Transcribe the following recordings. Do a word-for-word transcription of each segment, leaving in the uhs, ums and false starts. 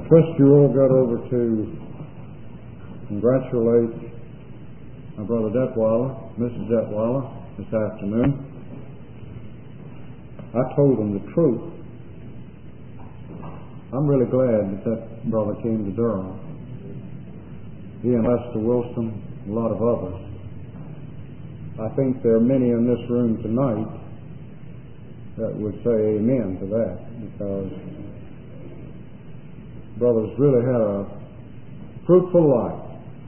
I trust you all got over to congratulate my brother Detweiler, Missus Detweiler, this afternoon. I told them the truth. I'm really glad that that brother came to Durham. He and Lester Wilson, a lot of others. I think there are many in this room tonight that would say amen to that, because brothers really had a fruitful life.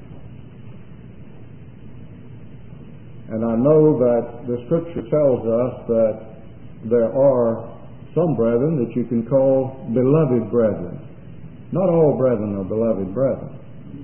And I know that the Scripture tells us that there are some brethren that you can call beloved brethren. Not all brethren are beloved brethren.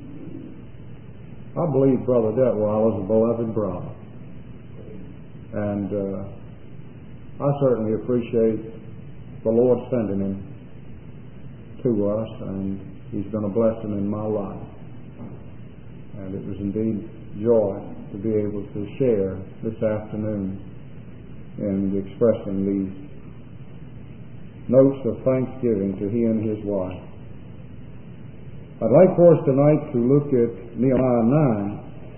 I believe Brother Detweiler is a beloved brother. And uh, I certainly appreciate the Lord sending him to us, and he's been a blessing in my life. And it was indeed joy to be able to share this afternoon in expressing these notes of thanksgiving to he and his wife. I'd like for us tonight to look at Nehemiah nine.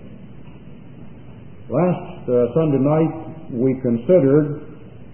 Last uh, Sunday night we considered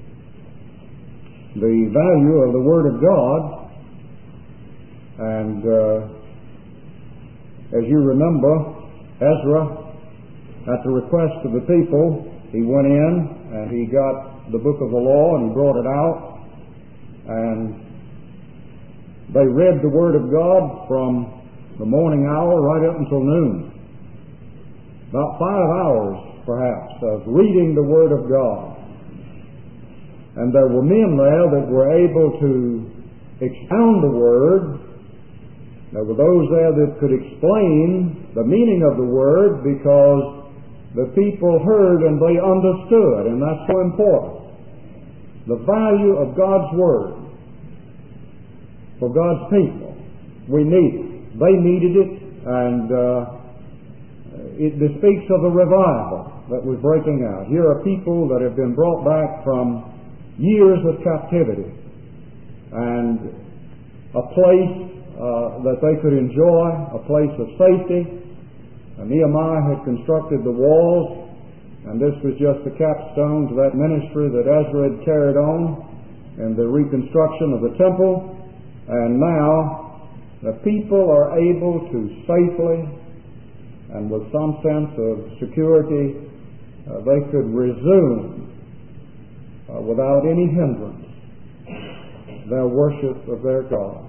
the value of the Word of God, and uh, as you remember, Ezra, at the request of the people, he went in and he got the book of the law and he brought it out, and they read the Word of God from the morning hour right up until noon. About five hours, perhaps, of reading the Word of God. And there were men there that were able to expound the Word. There were those there that could explain the meaning of the Word, because the people heard and they understood, and that's so important. The value of God's Word for God's people. We need it. They needed it, and uh, it speaks of a revival that was breaking out. Here are people that have been brought back from years of captivity, and a place uh, that they could enjoy, a place of safety. And Nehemiah had constructed the walls, and this was just the capstone to that ministry that Ezra had carried on, and the reconstruction of the temple. And now the people are able to safely and with some sense of security, uh, they could resume uh, without any hindrance their worship of their God.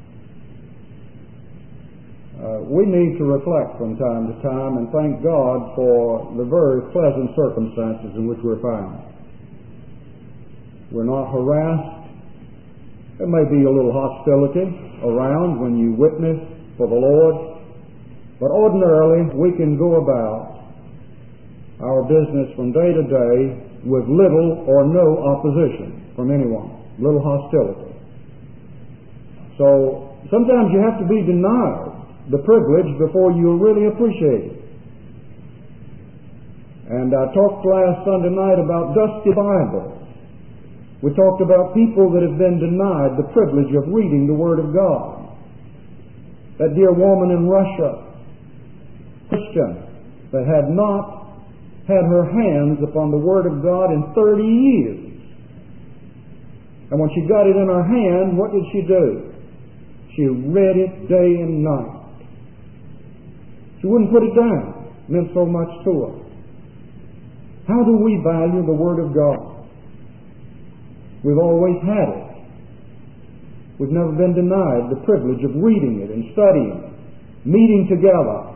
Uh, we need to reflect from time to time and thank God for the very pleasant circumstances in which we're found. We're not harassed. There may be a little hostility around when you witness for the Lord, but ordinarily we can go about our business from day to day with little or no opposition from anyone, little hostility. So sometimes you have to be denied the privilege before you really appreciate it. And I talked last Sunday night about dusty Bibles. We talked about people that have been denied the privilege of reading the Word of God. That dear woman in Russia, Christian, that had not had her hands upon the Word of God in thirty years. And when she got it in her hand, what did she do? She read it day and night. She wouldn't put it down. It meant so much to her. How do we value the Word of God? We've always had it. We've never been denied the privilege of reading it and studying it, meeting together,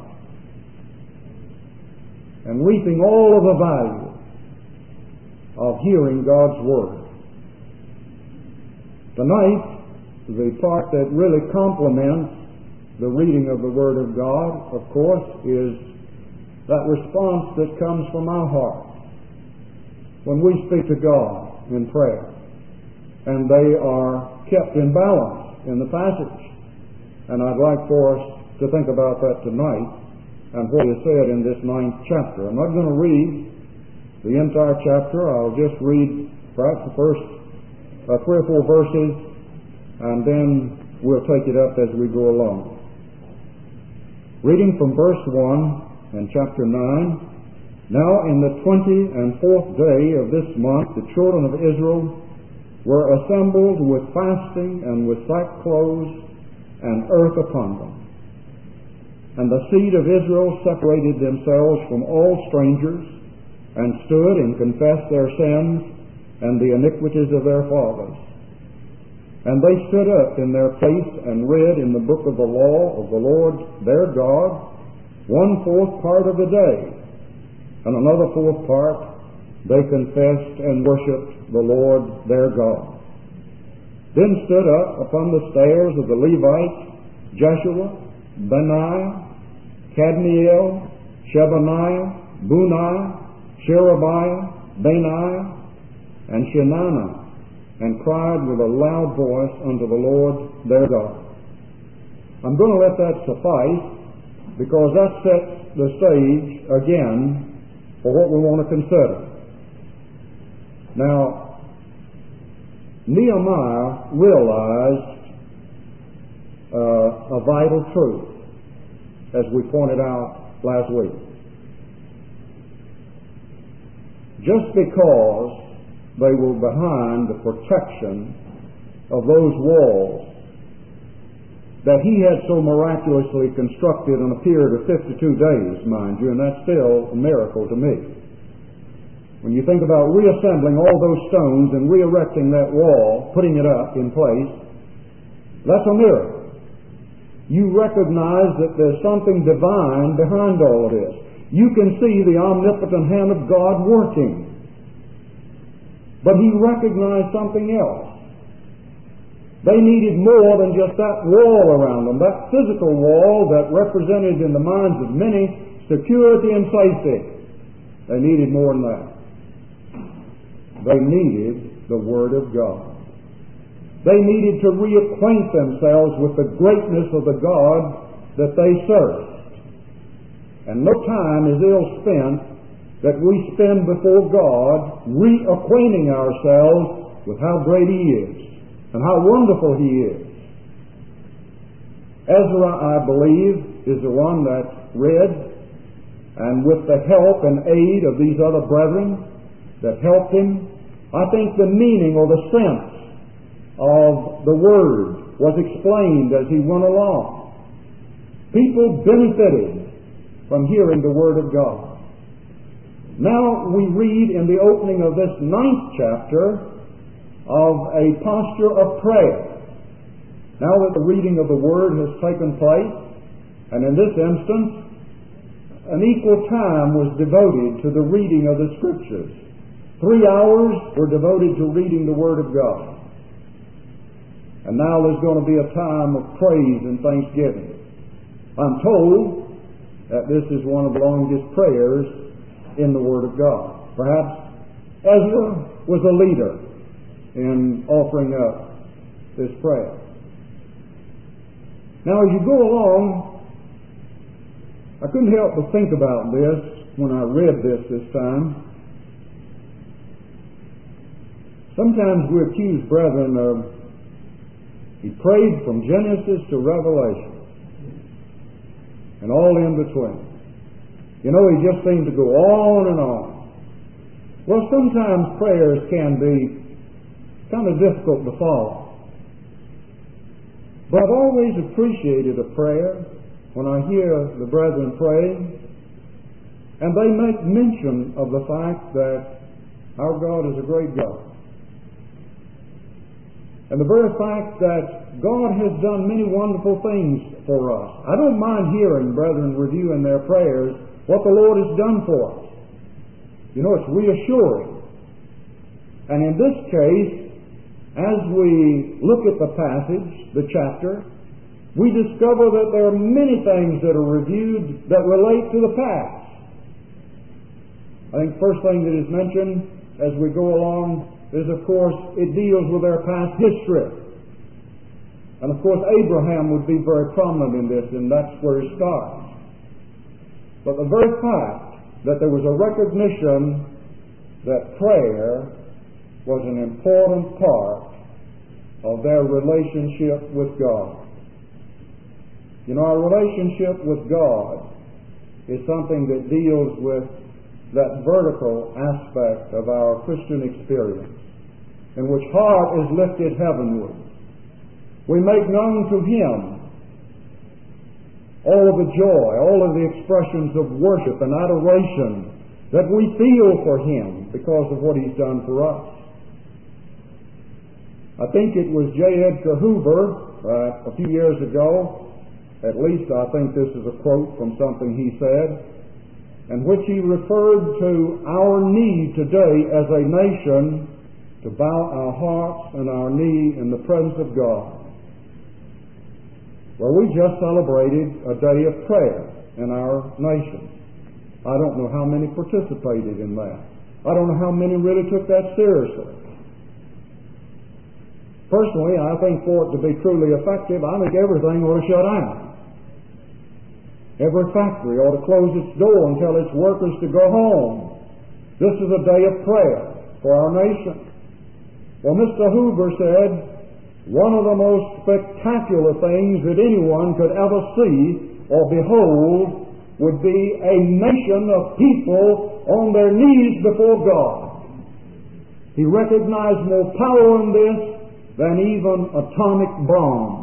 and reaping all of the value of hearing God's Word. Tonight, the part that really complements the reading of the Word of God, of course, is that response that comes from our heart when we speak to God in prayer. And they are kept in balance in the passage. And I'd like for us to think about that tonight and what is said in this ninth chapter. I'm not going to read the entire chapter. I'll just read perhaps the first uh, three or four verses, and then we'll take it up as we go along. Reading from verse one in chapter nine, Now in the twenty and fourth day of this month the children of Israel were assembled with fasting and with sackcloth and earth upon them. And the seed of Israel separated themselves from all strangers, and stood and confessed their sins and the iniquities of their fathers. And they stood up in their place and read in the book of the law of the Lord their God one fourth part of the day, and another fourth part they confessed and worshipped the Lord their God. Then stood up upon the stairs of the Levites Jeshua, Benaiah, Kadmiel, Shebaniah, Bunai, Sherebiah, Benaiah, and Shenaniah, and cried with a loud voice unto the Lord their God. I'm going to let that suffice, because that sets the stage again for what we want to consider. Now, Nehemiah realized uh, a vital truth, as we pointed out last week. Just because they were behind the protection of those walls that he had so miraculously constructed in a period of fifty-two days, mind you, and that's still a miracle to me. When you think about reassembling all those stones and re-erecting that wall, putting it up in place, that's a miracle. You recognize that there's something divine behind all of this. You can see the omnipotent hand of God working. But he recognized something else. They needed more than just that wall around them, that physical wall that represented in the minds of many security and safety. They needed more than that. They needed the Word of God. They needed to reacquaint themselves with the greatness of the God that they served. And no time is ill spent that we spend before God reacquainting ourselves with how great He is and how wonderful He is. Ezra, I believe, is the one that read, and with the help and aid of these other brethren that helped him, I think the meaning or the sense of the Word was explained as he went along. People benefited from hearing the Word of God. Now we read in the opening of this ninth chapter of a posture of prayer. Now that the reading of the Word has taken place, and in this instance, an equal time was devoted to the reading of the Scriptures. Three hours were devoted to reading the Word of God. And now there's going to be a time of praise and thanksgiving. I'm told that this is one of the longest prayers in the Word of God. Perhaps Ezra was a leader in offering up this prayer. Now, as you go along, I couldn't help but think about this when I read this this time. Sometimes we accuse brethren of, he prayed from Genesis to Revelation and all in between. You know, he just seemed to go on and on. Well, sometimes prayers can be kind of difficult to follow. But I've always appreciated a prayer when I hear the brethren praying, and they make mention of the fact that our God is a great God. And the very fact that God has done many wonderful things for us. I don't mind hearing brethren review in their prayers what the Lord has done for us. You know, it's reassuring. And in this case, as we look at the passage, the chapter, we discover that there are many things that are reviewed that relate to the past. I think the first thing that is mentioned as we go along is, of course, it deals with their past history. And, of course, Abraham would be very prominent in this, and that's where it starts. But the very fact that there was a recognition that prayer was an important part of their relationship with God. You know, our relationship with God is something that deals with that vertical aspect of our Christian experience, in which heart is lifted heavenward. We make known to Him all of the joy, all of the expressions of worship and adoration that we feel for Him because of what He's done for us. I think it was J. Edgar Hoover uh, a few years ago, at least I think this is a quote from something he said, in which he referred to our need today as a nation to bow our hearts and our knee in the presence of God. Well, we just celebrated a day of prayer in our nation. I don't know how many participated in that. I don't know how many really took that seriously. Personally, I think for it to be truly effective, I think everything ought to shut down. Every factory ought to close its door and tell its workers to go home. This is a day of prayer for our nation. Well, Mister Hoover said, one of the most spectacular things that anyone could ever see or behold would be a nation of people on their knees before God. He recognized more power in this than even atomic bombs.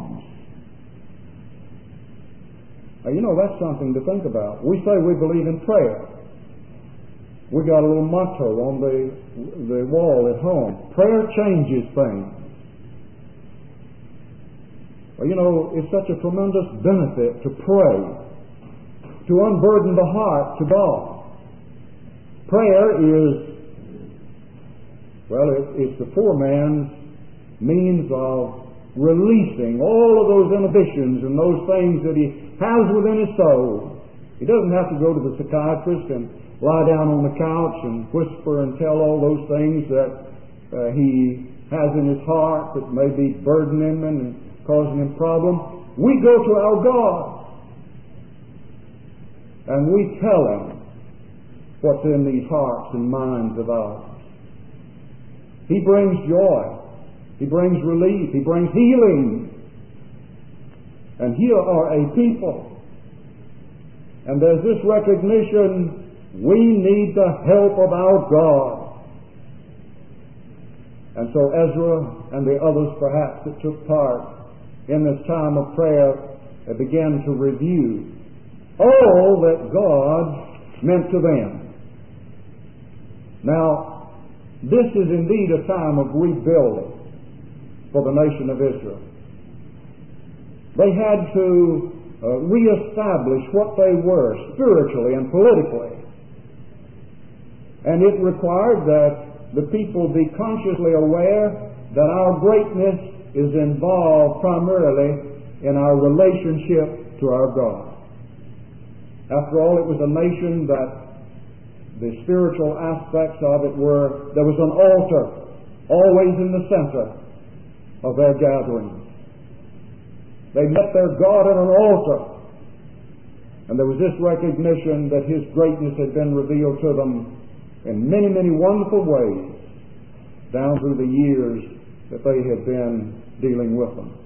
Now, you know, that's something to think about. We say we believe in prayer. We got a little motto on the, the wall at home. Prayer changes things. Well, you know, it's such a tremendous benefit to pray, to unburden the heart to God. Prayer is, well, it, it's the poor man's means of releasing all of those inhibitions and those things that he has within his soul. He doesn't have to go to the psychiatrist and lie down on the couch and whisper and tell all those things that uh, he has in his heart that may be burdening him and causing him problems. We go to our God and we tell Him what's in these hearts and minds of ours. He brings joy. He brings relief. He brings healing. And here are a people. And there's this recognition, we need the help of our God. And so Ezra and the others perhaps that took part in this time of prayer began to review all that God meant to them. Now, this is indeed a time of rebuilding for the nation of Israel. They had to uh, reestablish what they were spiritually and politically. And it required that the people be consciously aware that our greatness is involved primarily in our relationship to our God. After all, it was a nation that the spiritual aspects of it were, there was an altar always in the center of their gatherings. They met their God at an altar. And there was this recognition that His greatness had been revealed to them in many, many wonderful ways down through the years that they had been dealing with them.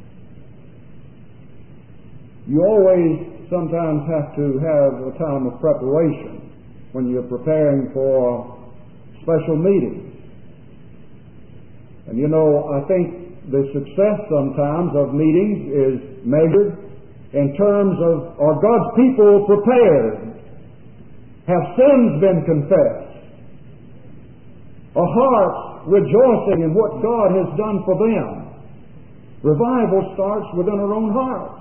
You always sometimes have to have a time of preparation when you're preparing for special meetings. And you know, I think the success sometimes of meetings is measured in terms of, are God's people prepared? Have sins been confessed? Are hearts rejoicing in what God has done for them? Revival starts within our own hearts.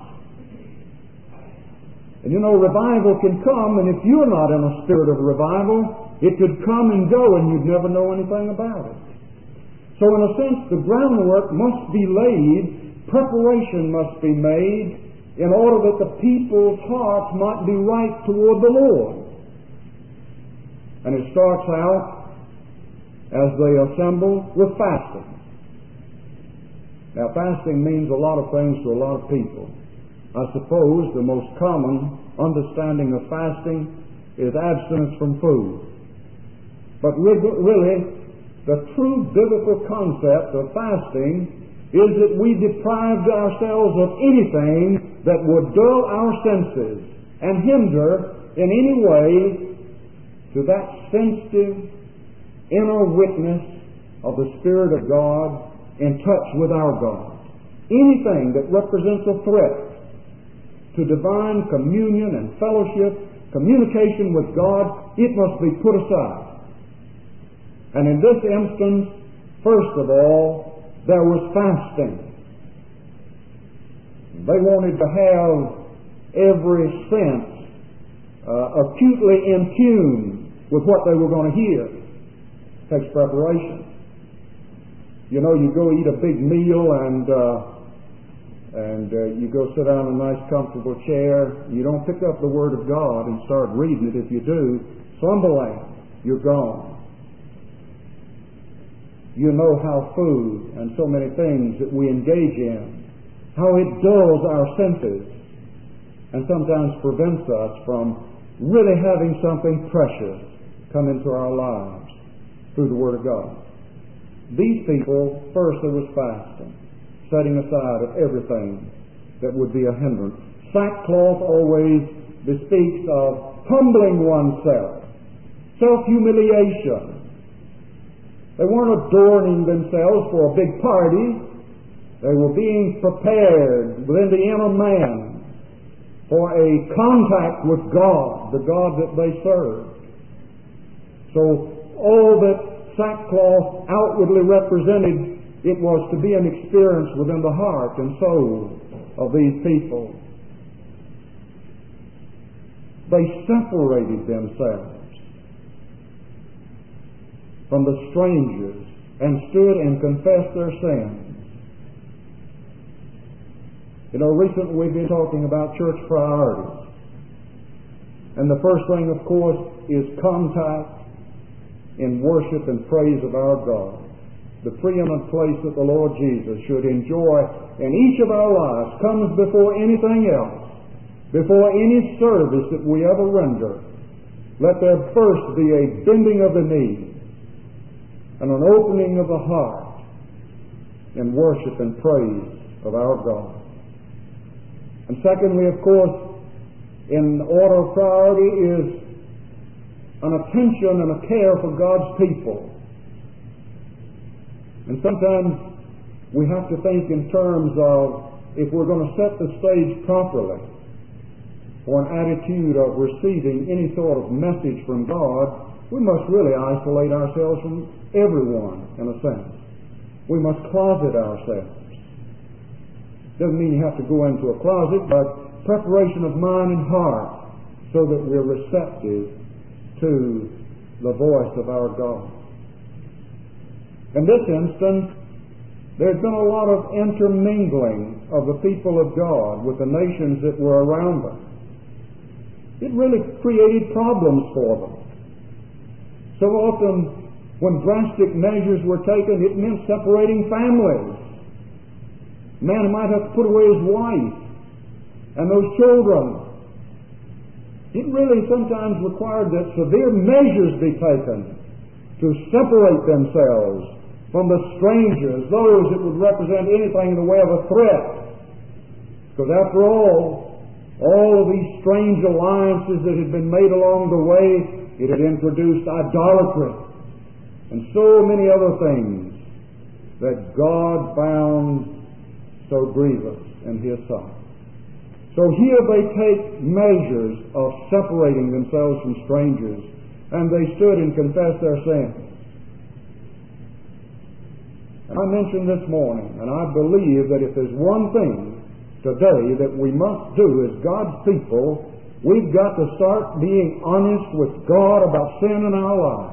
And you know, revival can come, and if you're not in a spirit of revival, it could come and go and you'd never know anything about it. So in a sense, the groundwork must be laid, preparation must be made, in order that the people's hearts might be right toward the Lord. And it starts out as they assemble with fasting. Now, fasting means a lot of things to a lot of people. I suppose the most common understanding of fasting is abstinence from food. But really, the true biblical concept of fasting is that we deprived ourselves of anything that would dull our senses and hinder in any way to that sensitive inner witness of the Spirit of God in touch with our God. Anything that represents a threat to divine communion and fellowship, communication with God, it must be put aside. And in this instance, first of all, there was fasting. They wanted to have every sense uh, acutely in tune with what they were going to hear. It takes preparation. You know, you go eat a big meal and uh, and uh, you go sit down in a nice comfortable chair. You don't pick up the Word of God and start reading it. If you do, slumberland, you're gone. You know how food and so many things that we engage in, how it dulls our senses and sometimes prevents us from really having something precious come into our lives through the Word of God. These people, first there was fasting, setting aside of everything that would be a hindrance. Sackcloth always bespeaks of humbling oneself, self-humiliation. They weren't adorning themselves for a big party. They were being prepared within the inner man for a contact with God, the God that they served. So all that sackcloth outwardly represented, it was to be an experience within the heart and soul of these people. They separated themselves from the strangers and stood and confessed their sins. You know, recently we've been talking about church priorities. And the first thing, of course, is contact in worship and praise of our God. The preeminent place that the Lord Jesus should enjoy in each of our lives comes before anything else, before any service that we ever render. Let there first be a bending of the knee and an opening of the heart in worship and praise of our God. And secondly, of course, in order of priority is an attention and a care for God's people. And sometimes we have to think in terms of, if we're going to set the stage properly for an attitude of receiving any sort of message from God, we must really isolate ourselves from everyone, in a sense. We must closet ourselves. Doesn't mean you have to go into a closet, but preparation of mind and heart so that we're receptive to the voice of our God. In this instance, there's been a lot of intermingling of the people of God with the nations that were around them. It really created problems for them. So often, when drastic measures were taken, it meant separating families. A man might have to put away his wife and those children. It really sometimes required that severe measures be taken to separate themselves from the strangers, those that would represent anything in the way of a threat. Because after all, all of these strange alliances that had been made along the way, it had introduced idolatry and so many other things that God found so grievous in His sight. So here they take measures of separating themselves from strangers, and they stood and confessed their sins. And I mentioned this morning, and I believe that if there's one thing today that we must do as God's people, we've got to start being honest with God about sin in our lives.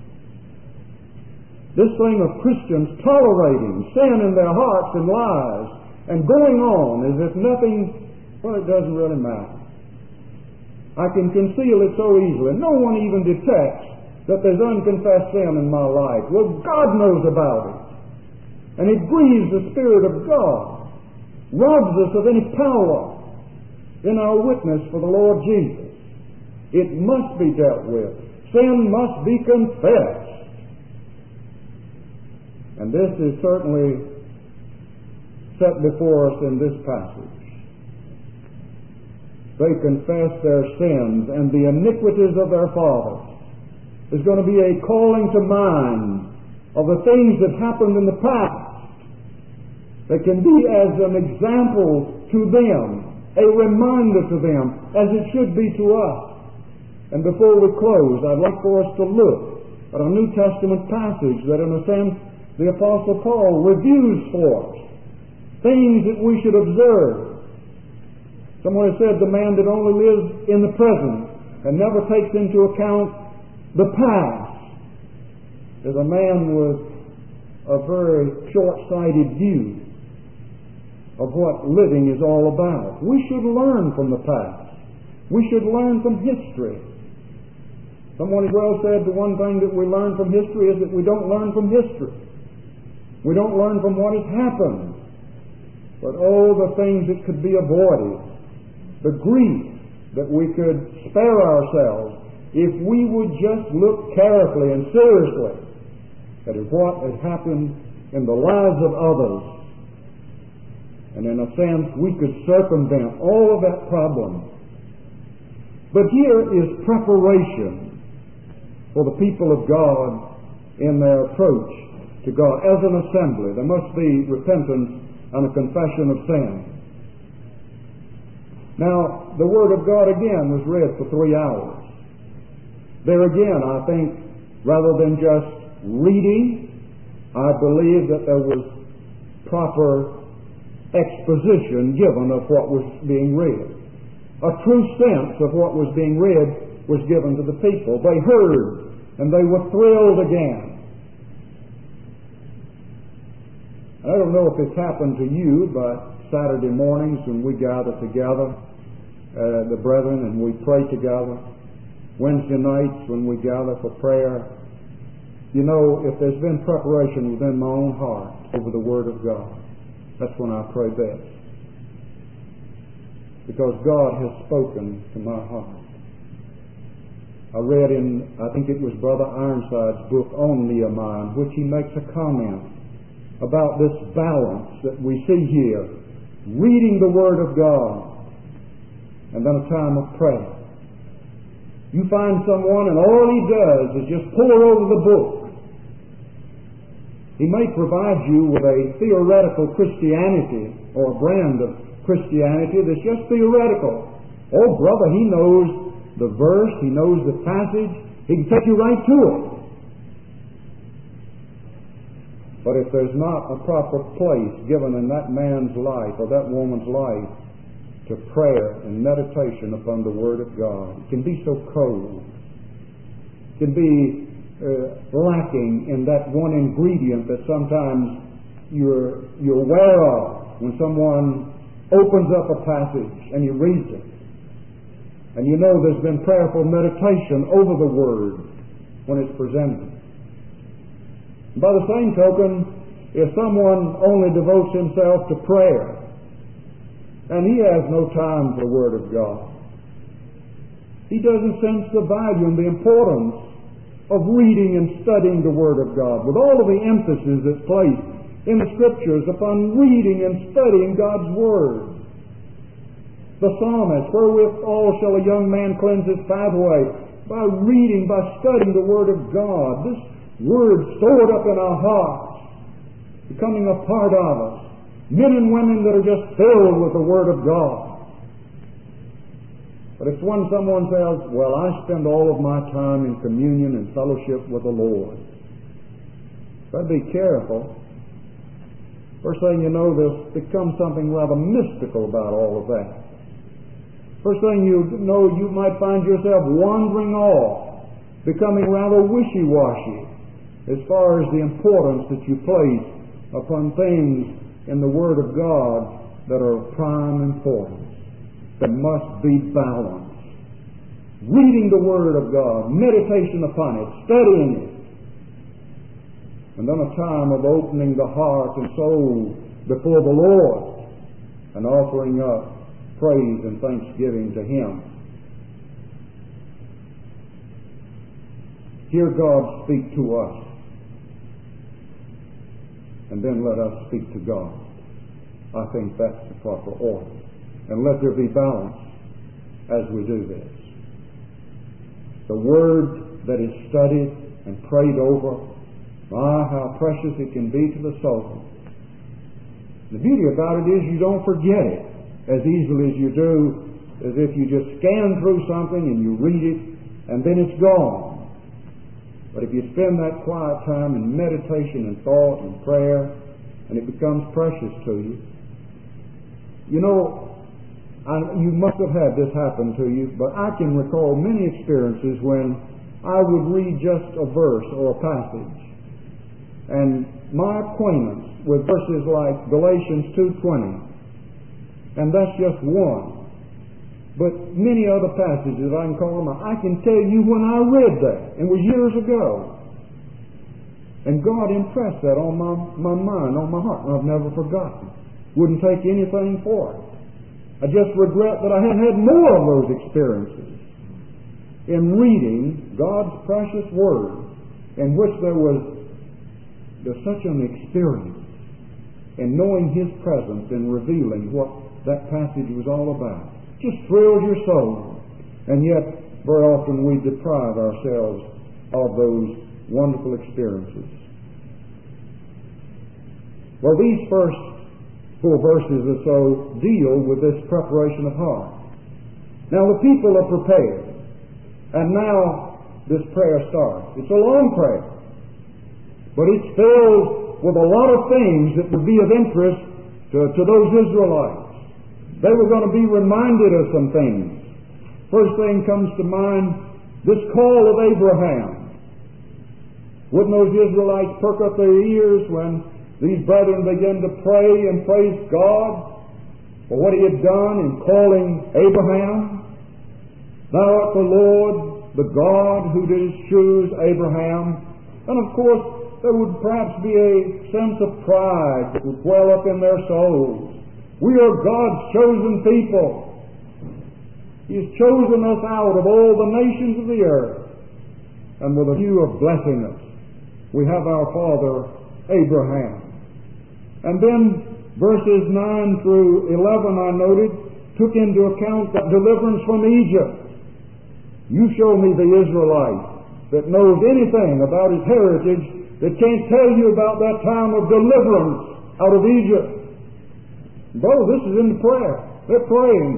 This thing of Christians tolerating sin in their hearts and lives and going on as if nothing, well, it doesn't really matter. I can conceal it so easily. No one even detects that there's unconfessed sin in my life. Well, God knows about it. And it grieves the Spirit of God, robs us of any power in our witness for the Lord Jesus. It must be dealt with. Sin must be confessed. And this is certainly set before us in this passage. They confess their sins and the iniquities of their fathers. There's going to be a calling to mind of the things that happened in the past that can be as an example to them, a reminder to them, as it should be to us. And before we close, I'd like for us to look at a New Testament passage that, in a sense, the Apostle Paul reviews for us. Things that we should observe. Someone has said the man that only lives in the present and never takes into account the past is a man with a very short-sighted view of what living is all about. We should learn from the past. We should learn from history. Someone has well said the one thing that we learn from history is that we don't learn from history. We don't learn from what has happened. But oh, the things that could be avoided, the grief that we could spare ourselves if we would just look carefully and seriously at what has happened in the lives of others. And in a sense, we could circumvent all of that problem. But here is preparation for the people of God in their approach to God. As an assembly, there must be repentance and a confession of sin. Now, the Word of God again was read for three hours. There again, I think, rather than just reading, I believe that there was proper exposition given of what was being read. A true sense of what was being read was given to the people. They heard, and they were thrilled again. I don't know if it's happened to you, but Saturday mornings when we gather together, uh, the brethren, and we pray together, Wednesday nights when we gather for prayer, you know, if there's been preparation within my own heart over the Word of God, that's when I pray best. Because God has spoken to my heart. I read in, I think it was Brother Ironside's book on Nehemiah, in which he makes a comment about this balance that we see here, reading the Word of God and then a time of prayer. You find someone and all he does is just pore over the book. He may provide you with a theoretical Christianity or a brand of Christianity that's just theoretical. Oh, brother, he knows the verse, he knows the passage, he can take you right to it. But if there's not a proper place given in that man's life or that woman's life to prayer and meditation upon the Word of God, it can be so cold. It can be uh, lacking in that one ingredient that sometimes you're, you're aware of when someone opens up a passage and he reads it. And you know there's been prayerful meditation over the Word when it's presented. By the same token, if someone only devotes himself to prayer and he has no time for the Word of God, he doesn't sense the value and the importance of reading and studying the Word of God, with all of the emphasis that's placed in the Scriptures upon reading and studying God's Word. The psalmist, wherewith all shall a young man cleanse his pathway? By reading, by studying the Word of God. This Word stored up in our hearts, becoming a part of us. Men and women that are just filled with the Word of God. But it's when someone says, well, I spend all of my time in communion and fellowship with the Lord. But be careful. First thing you know, there's become something rather mystical about all of that. First thing you know, you might find yourself wandering off, becoming rather wishy-washy as far as the importance that you place upon things in the Word of God that are of prime importance. There must be balance. Reading the Word of God, meditation upon it, studying it, and then a time of opening the heart and soul before the Lord and offering up praise and thanksgiving to Him. Hear God speak to us, and then let us speak to God. I think that's the proper order. And let there be balance as we do this. The Word that is studied and prayed over, my, how precious it can be to the soul. The beauty about it is you don't forget it as easily as you do as if you just scan through something and you read it and then it's gone. But if you spend that quiet time in meditation and thought and prayer, and it becomes precious to you, you know, I, you must have had this happen to you, but I can recall many experiences when I would read just a verse or a passage, and my acquaintance with verses like Galatians two twenty, and that's just one, but many other passages I can call them, I can tell you when I read that, and it was years ago, and God impressed that on my, my mind, on my heart, and I've never forgotten. Wouldn't take anything for it. I just regret that I hadn't had more of those experiences in reading God's precious Word, in which there was there's such an experience in knowing His presence and revealing what that passage was all about. Just thrilled your soul. And yet, very often we deprive ourselves of those wonderful experiences. Well, these first four verses or so deal with this preparation of heart. Now the people are prepared, and now this prayer starts. It's a long prayer, but it's filled with a lot of things that would be of interest to, to those Israelites. They were going to be reminded of some things. First thing comes to mind, this call of Abraham. Wouldn't those Israelites perk up their ears when these brethren began to pray and praise God for what He had done in calling Abraham? Thou art the Lord, the God who didst choose Abraham. And of course, there would perhaps be a sense of pride that would well up in their souls. We are God's chosen people. He has chosen us out of all the nations of the earth. And with a view of blessing us, we have our father Abraham. And then verses nine through eleven, I noted, took into account that deliverance from Egypt. You show me the Israelite that knows anything about his heritage that can't tell you about that time of deliverance out of Egypt. Brother, this is in the prayer. They're praying.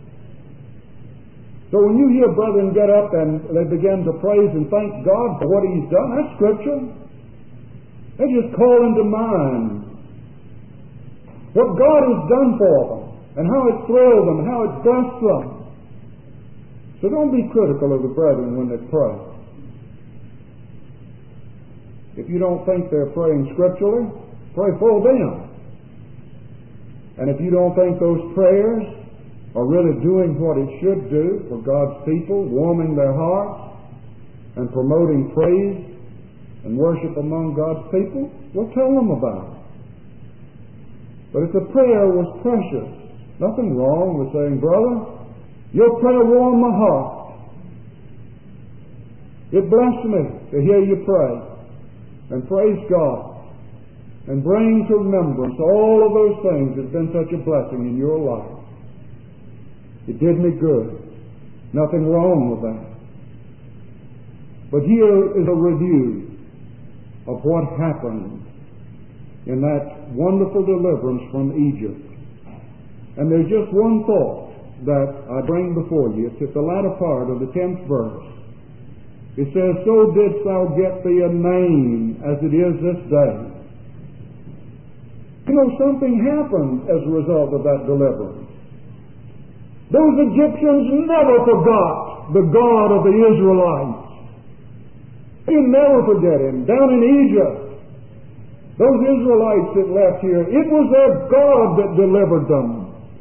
So when you hear brethren get up and they begin to praise and thank God for what He's done, that's Scripture. They just call into mind what God has done for them, and how it's thrilled them, and how it's blessed them. So don't be critical of the brethren when they pray. If you don't think they're praying scripturally, pray for them. And if you don't think those prayers are really doing what it should do for God's people, warming their hearts and promoting praise and worship among God's people, well, tell them about it. But if the prayer was precious, nothing wrong with saying, brother, your prayer warmed my heart. It blessed me to hear you pray. And praise God. And bring to remembrance all of those things that have been such a blessing in your life. It did me good. Nothing wrong with that. But here is a review of what happened in that wonderful deliverance from Egypt. And there's just one thought that I bring before you. It's at the latter part of the tenth verse. It says, so didst thou get thee a name as it is this day. You know, something happened as a result of that deliverance. Those Egyptians never forgot the God of the Israelites. You never forget Him. Down in Egypt, those Israelites that left here, it was their God that delivered them.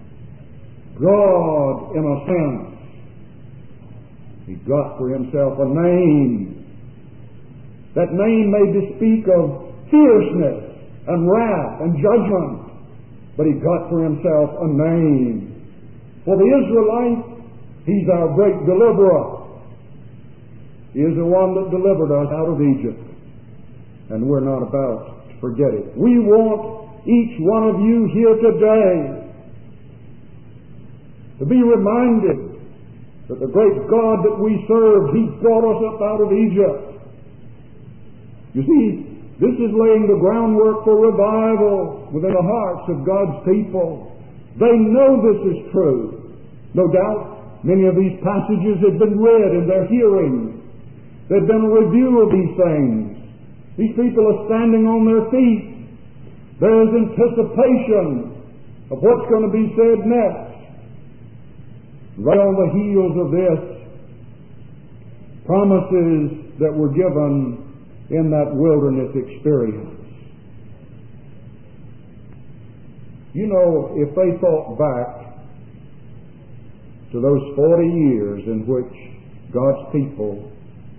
God, in a sense, He got for Himself a name. That name may bespeak of fierceness and wrath and judgment, but He got for Himself a name. For the Israelites, He's our great deliverer. He is the one that delivered us out of Egypt, and we're not about to forget it. We want each one of you here today to be reminded that the great God that we serve, He brought us up out of Egypt. You see, this is laying the groundwork for revival within the hearts of God's people. They know this is true. No doubt, many of these passages have been read in their hearing. There's been a review of these things. These people are standing on their feet. There is anticipation of what's going to be said next. Right on the heels of this, promises that were given in that wilderness experience. You know, if they thought back to those forty years in which God's people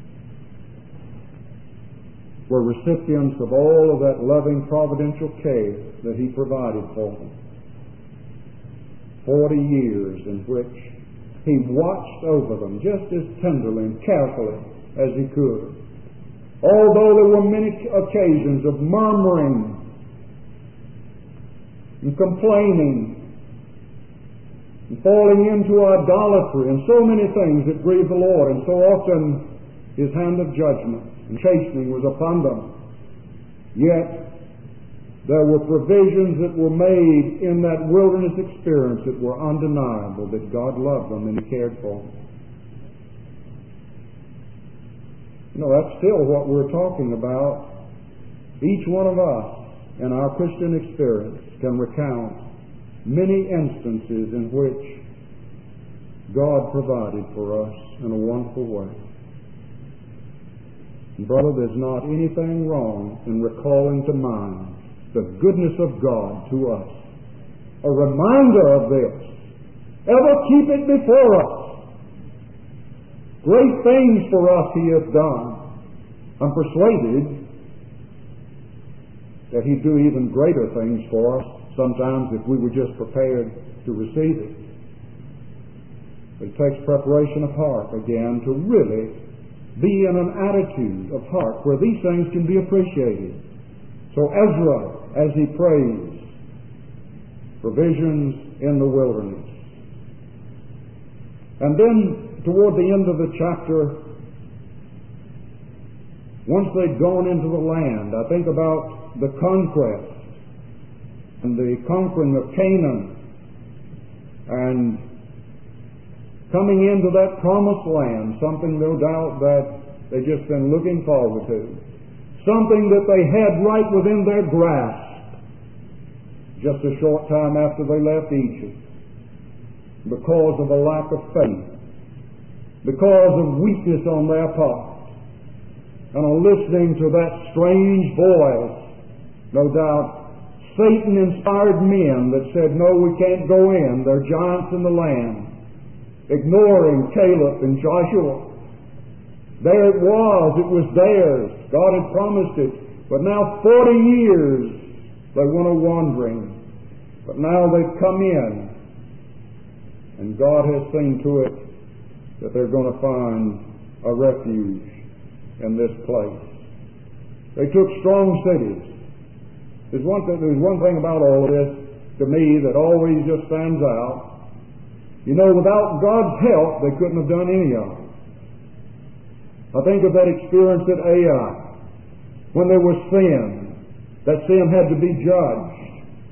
were recipients of all of that loving providential care that He provided for them. Forty years in which He watched over them just as tenderly and carefully as He could. Although there were many occasions of murmuring and complaining and falling into idolatry and so many things that grieved the Lord, and so often His hand of judgment and chastening was upon them. Yet there were provisions that were made in that wilderness experience that were undeniable, that God loved them and He cared for them. You know, that's still what we're talking about. Each one of us in our Christian experience can recount many instances in which God provided for us in a wonderful way. And brother, there's not anything wrong in recalling to mind the goodness of God to us. A reminder of this. Ever keep it before us. Great things for us He hath done. I'm persuaded that He'd do even greater things for us sometimes if we were just prepared to receive it. But it takes preparation of heart again to really be in an attitude of heart where these things can be appreciated. So Ezra, as he prays, provisions in the wilderness. And then toward the end of the chapter, once they'd gone into the land, I think about the conquest and the conquering of Canaan and coming into that promised land, something no doubt that they'd just been looking forward to. Something that they had right within their grasp just a short time after they left Egypt. Because of a lack of faith, because of weakness on their part, and on listening to that strange voice, no doubt Satan-inspired men that said, no, we can't go in, there are giants in the land. Ignoring Caleb and Joshua. There it was, it was theirs. God had promised it. But now forty years they went a-wandering. But now they've come in, and God has seen to it that they're going to find a refuge in this place. They took strong cities. There's one, th- there's one thing about all of this to me that always just stands out. You know, without God's help, they couldn't have done any of it. I think of that experience at Ai, when there was sin. That sin had to be judged.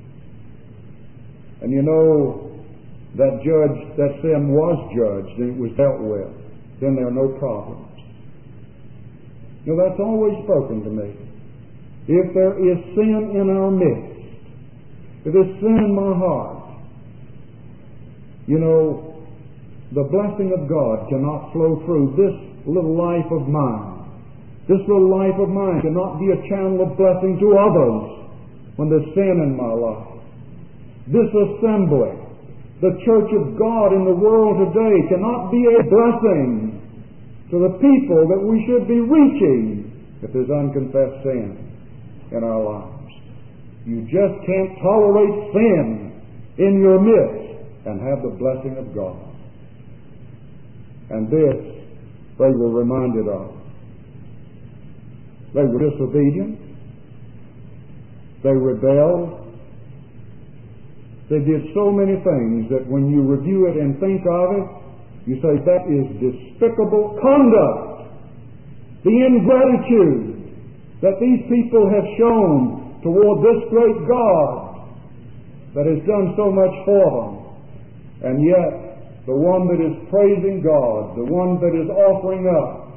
And you know, that judge, that sin was judged and it was dealt with. Then there are no problems. You know, that's always spoken to me. If there is sin in our midst, if there's sin in my heart, you know, the blessing of God cannot flow through this little life of mine. This little life of mine cannot be a channel of blessing to others when there's sin in my life. This assembly, the church of God in the world today, cannot be a blessing to the people that we should be reaching if there's unconfessed sin in our lives. You just can't tolerate sin in your midst and have the blessing of God. And this they were reminded of. They were disobedient. They rebelled. They did so many things that when you review it and think of it, you say that is despicable conduct. The ingratitude that these people have shown toward this great God that has done so much for them. And yet, the one that is praising God, the one that is offering up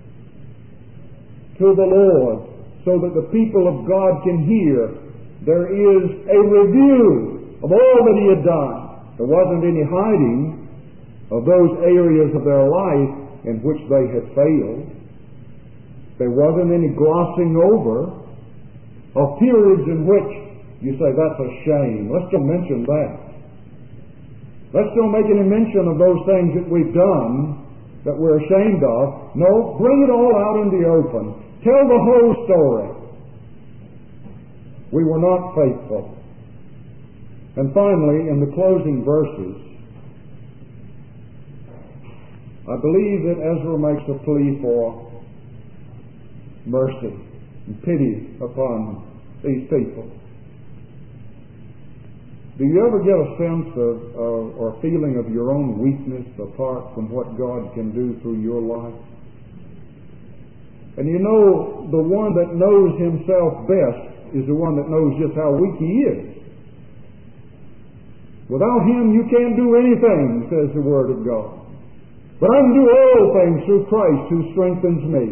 to the Lord so that the people of God can hear, there is a review of all that He had done. There wasn't any hiding of those areas of their life in which they had failed. There wasn't any glossing over of periods in which you say, that's a shame. Let's don't mention that. Let's don't make any mention of those things that we've done that we're ashamed of. No, bring it all out in the open. Tell the whole story. We were not faithful. And finally, in the closing verses, I believe that Ezra makes a plea for mercy and pity upon these people. Do you ever get a sense of, of or feeling of your own weakness apart from what God can do through your life? And you know, the one that knows himself best is the one that knows just how weak he is. Without Him, you can't do anything, says the Word of God. But I can do all things through Christ who strengthens me.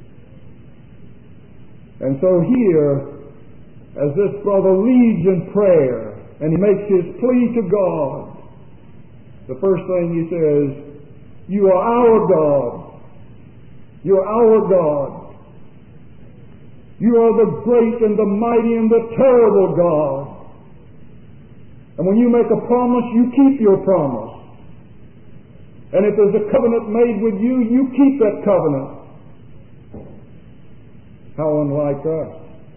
And so here, as this brother leads in prayer, and he makes his plea to God, the first thing he says, you are our God. You are our God. You are the great and the mighty and the terrible God. And when you make a promise, you keep your promise. And if there's a covenant made with you, you keep that covenant. How unlike us.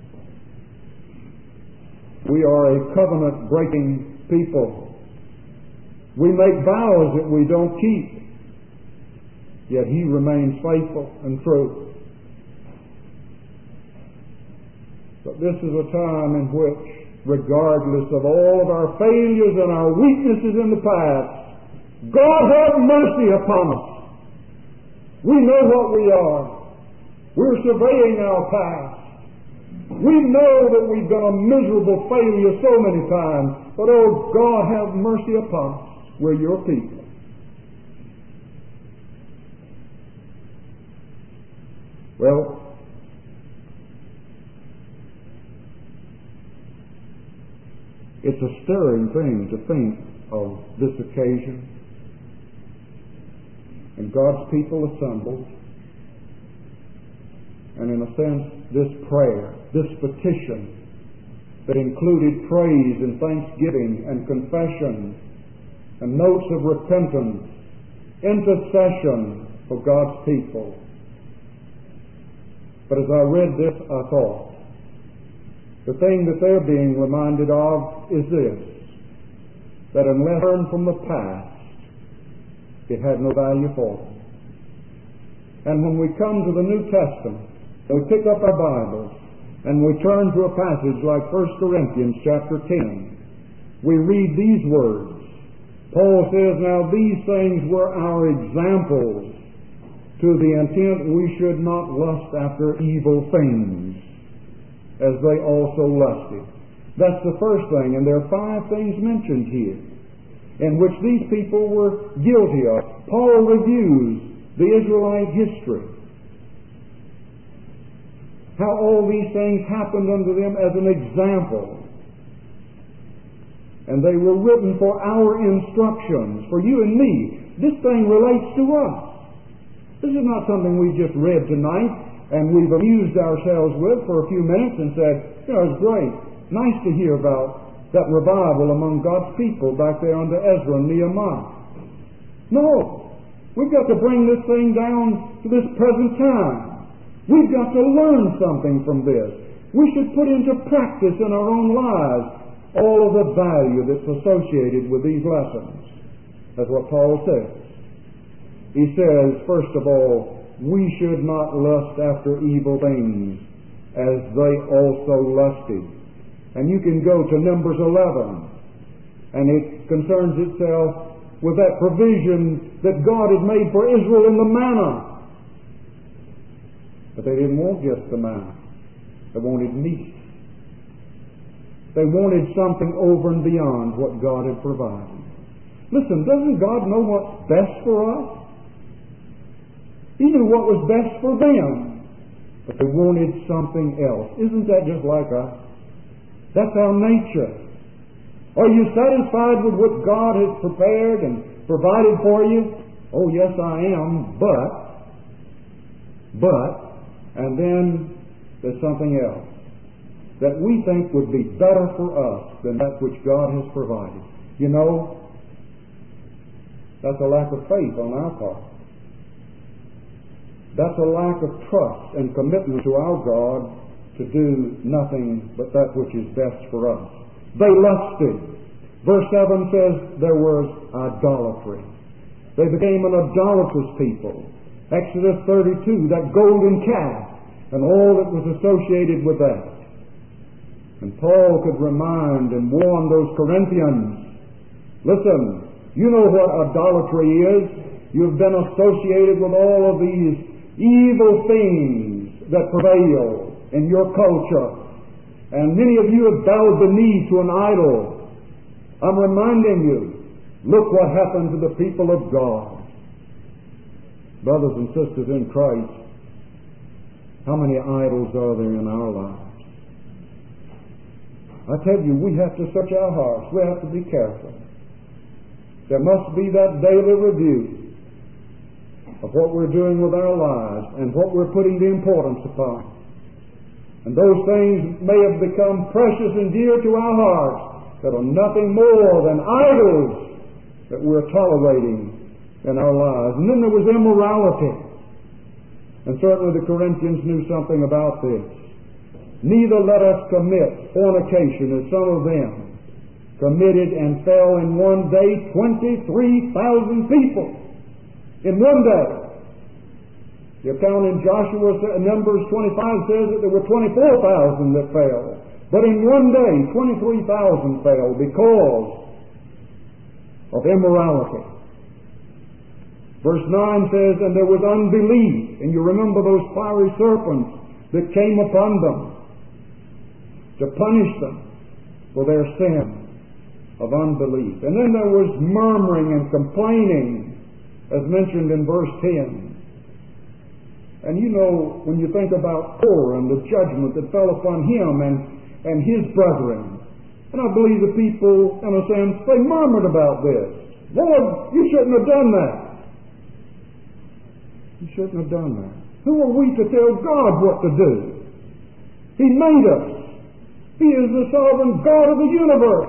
We are a covenant-breaking people. We make vows that we don't keep. Yet He remains faithful and true. But this is a time in which, regardless of all of our failures and our weaknesses in the past, God have mercy upon us. We know what we are. We're surveying our past. We know that we've been a miserable failure so many times, but oh, God have mercy upon us. We're your people. Well, it's a stirring thing to think of this occasion and God's people assembled, and in a sense this prayer, this petition that included praise and thanksgiving and confession and notes of repentance, intercession for God's people. But as I read this, I thought, the thing that they're being reminded of is this, that unless learned from the past, it had no value for them. And when we come to the New Testament, we pick up our Bibles, and we turn to a passage like First Corinthians chapter ten, we read these words. Paul says, now these things were our examples, to the intent we should not lust after evil things, as they also lusted. That's the first thing, and there are five things mentioned here in which these people were guilty of. Paul reviews the Israelite history, how all these things happened unto them as an example, and they were written for our instructions, for you and me. This thing relates to us. This is not something we just read tonight and we've amused ourselves with for a few minutes and said, you know, it's great. Nice to hear about that revival among God's people back there under Ezra and Nehemiah. No. We've got to bring this thing down to this present time. We've got to learn something from this. We should put into practice in our own lives all of the value that's associated with these lessons. That's what Paul says. He says, first of all, we should not lust after evil things, as they also lusted. And you can go to Numbers eleven And it concerns itself with that provision that God had made for Israel in the manna. But they didn't want just the manna. They wanted meat. They wanted something over and beyond what God had provided. Listen, doesn't God know what's best for us? He knew what was best for them. But they wanted something else. Isn't that just like us? That's our nature. Are you satisfied with what God has prepared and provided for you? Oh, yes, I am. But, but, and then there's something else that we think would be better for us than that which God has provided. You know, that's a lack of faith on our part. That's a lack of trust and commitment to our God to do nothing but that which is best for us. They lusted. Verse seven says there was idolatry. They became an idolatrous people. Exodus thirty-two, that golden calf and all that was associated with that. And Paul could remind and warn those Corinthians, listen, you know what idolatry is. You've been associated with all of these evil things that prevail in your culture. And many of you have bowed the knee to an idol. I'm reminding you, look what happened to the people of God. Brothers and sisters in Christ, how many idols are there in our lives? I tell you, we have to search our hearts. We have to be careful. There must be that daily review of what we're doing with our lives and what we're putting the importance upon. And those things may have become precious and dear to our hearts that are nothing more than idols that we're tolerating in our lives. And then there was immorality. And certainly the Corinthians knew something about this. Neither let us commit fornication as some of them committed and fell in one day twenty-three thousand people. In one day. The account in Joshua, Numbers twenty-five says that there were twenty-four thousand that fell. But in one day, twenty-three thousand fell because of immorality. Verse nine says, and there was unbelief. And you remember those fiery serpents that came upon them to punish them for their sin of unbelief. And then there was murmuring and complaining, as mentioned in verse ten. And you know, when you think about Korah and the judgment that fell upon him and, and his brethren, and I believe the people, in a sense, they murmured about this. Lord, you shouldn't have done that. You shouldn't have done that. Who are we to tell God what to do? He made us. He is the sovereign God of the universe.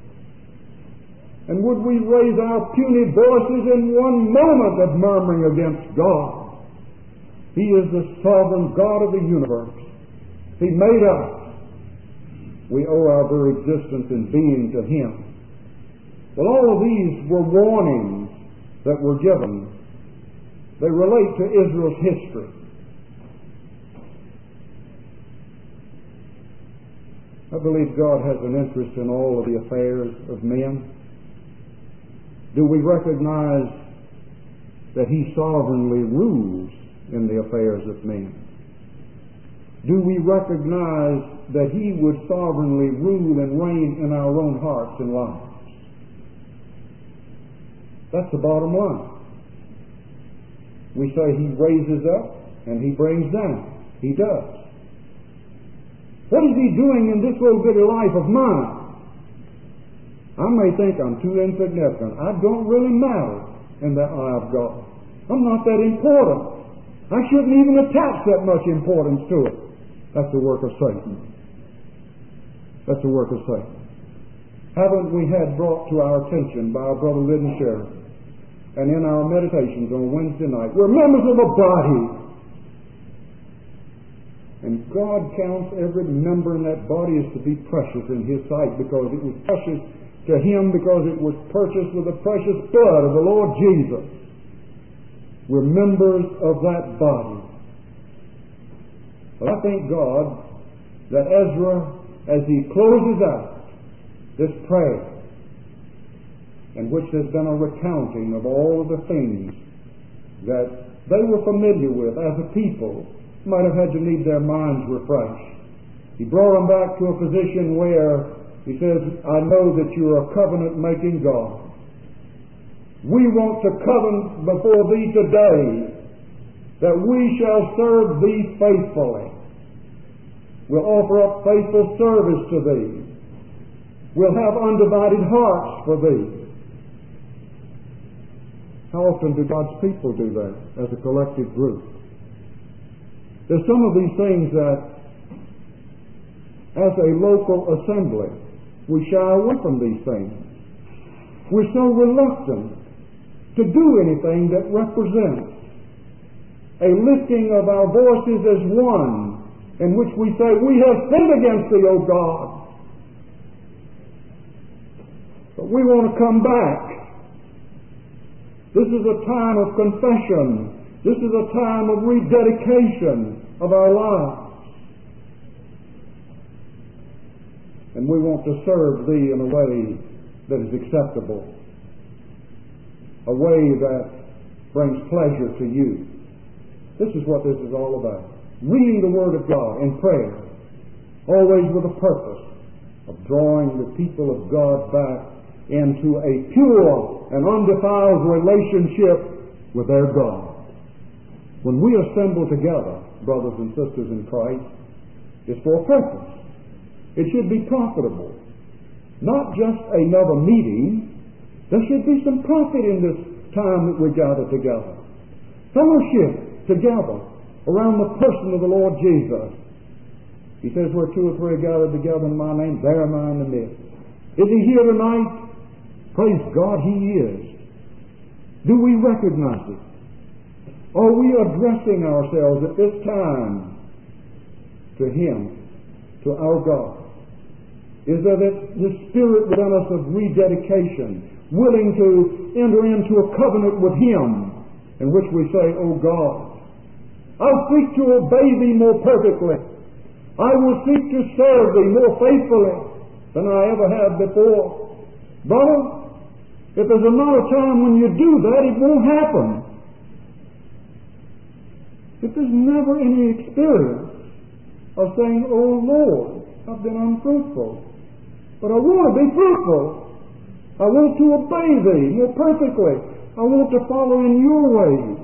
And would we raise our puny voices in one moment of murmuring against God? He is the sovereign God of the universe. He made us. We owe our very existence and being to Him. Well, all of these were warnings that were given. They relate to Israel's history. I believe God has an interest in all of the affairs of men. Do we recognize that He sovereignly rules in the affairs of men? Do we recognize that He would sovereignly rule and reign in our own hearts and lives? That's the bottom line. We say He raises up and He brings down. He does. What is He doing in this little bitty life of mine? I may think I'm too insignificant. I don't really matter in the eye of God. I'm not that important. I shouldn't even attach that much importance to it. That's the work of Satan. That's the work of Satan. Haven't we had brought to our attention by our brother Lyden Sheriff and in our meditations on Wednesday night, we're members of a body. And God counts every member in that body as to be precious in His sight because it was precious to Him because it was purchased with the precious blood of the Lord Jesus. We're members of that body. But I thank God that Ezra, as he closes out this prayer, in which there's been a recounting of all of the things that they were familiar with as a people, might have had to need their minds refreshed. He brought them back to a position where he says, I know that you're a covenant-making God. We want to covenant before thee today that we shall serve thee faithfully. We'll offer up faithful service to thee. We'll have undivided hearts for thee. How often do God's people do that as a collective group? There's some of these things that, as a local assembly, we shy away from these things. We're so reluctant to do anything that represents a lifting of our voices as one, in which we say, we have sinned against thee, O God. But we want to come back. This is a time of confession. This is a time of rededication of our lives. And we want to serve thee in a way that is acceptable, a way that brings pleasure to you. This is what this is all about. Reading the Word of God in prayer, always with a purpose of drawing the people of God back into a pure and undefiled relationship with their God. When we assemble together, brothers and sisters in Christ, it's for a purpose. It should be profitable. Not just another meeting. There should be some profit in this time that we gather together. Fellowship together around the person of the Lord Jesus. He says, where two or three are gathered together in my name, there am I in the midst. Is he here tonight? Praise God, he is. Do we recognize it? Are we addressing ourselves at this time to him, to our God? Is there this, this spirit within us of rededication, willing to enter into a covenant with him, in which we say, O God, I'll seek to obey thee more perfectly. I will seek to serve thee more faithfully than I ever have before. Brother, if there's another time when you do that, it won't happen. If there's never any experience of saying, oh Lord, I've been unfruitful, but I want to be fruitful. I want to obey thee more perfectly. I want to follow in your ways.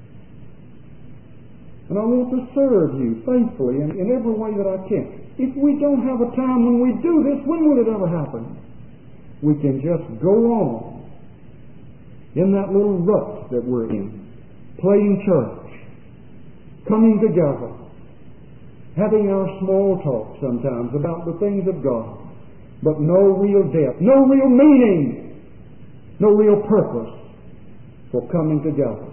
And I want to serve you faithfully in, in every way that I can. If we don't have a time when we do this, when will it ever happen? We can just go on in that little rut that we're in, playing church, coming together, having our small talk sometimes about the things of God, but no real depth, no real meaning, no real purpose for coming together.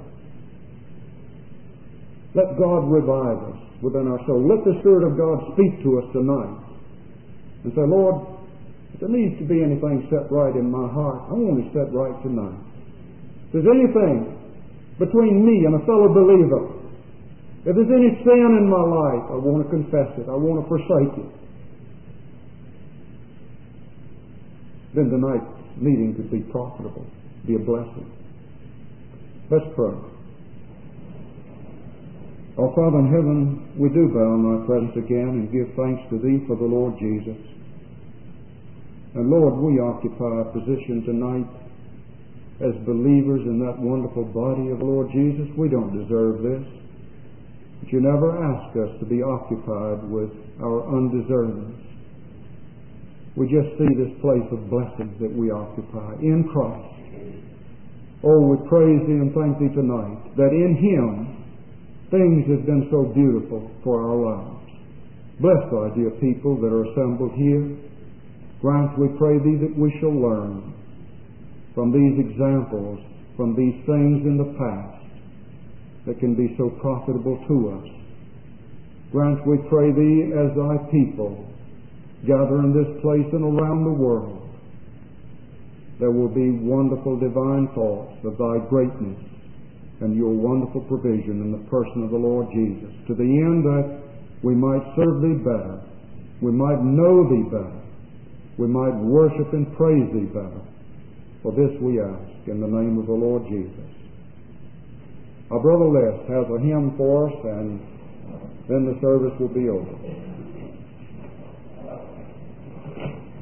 Let God revive us within our soul. Let the Spirit of God speak to us tonight and say, Lord, if there needs to be anything set right in my heart, I want it set right tonight. If there's anything between me and a fellow believer, if there's any sin in my life, I want to confess it. I want to forsake it. Then tonight's meeting could be profitable, be a blessing. Let's pray. Our Father in heaven, we do bow in thy presence again and give thanks to thee for the Lord Jesus. And Lord, we occupy a position tonight as believers in that wonderful body of the Lord Jesus. We don't deserve this. But you never ask us to be occupied with our undeservedness. We just see this place of blessings that we occupy in Christ. Oh, we praise thee and thank thee tonight that in him things have been so beautiful for our lives. Bless thy dear people that are assembled here. Grant, we pray thee, that we shall learn from these examples, from these things in the past that can be so profitable to us. Grant, we pray thee, as thy people gather in this place and around the world, there will be wonderful divine thoughts of thy greatness and your wonderful provision in the person of the Lord Jesus, to the end that we might serve thee better, we might know thee better, we might worship and praise thee better, For this we ask in the name of the Lord Jesus. Our brother Les has a hymn for us, and then the service will be over.